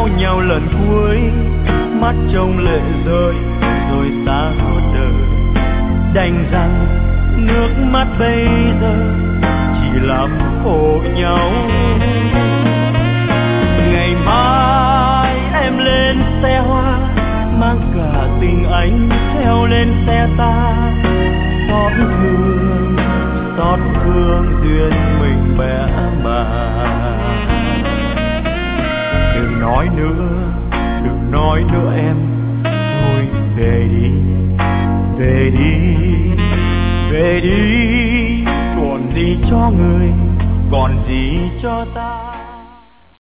trao nhau lần cuối, mắt trông lệ rơi rồi xa đời. Đành rằng nước mắt bây giờ chỉ làm khổ nhau. Ngày mai em lên xe hoa, mang cả tình anh theo lên xe ta. Xót thương duyên mình bẽ bàng. Đừng nói nữa em, thôi về đi, về đi, về đi. Còn gì cho người, còn gì cho ta.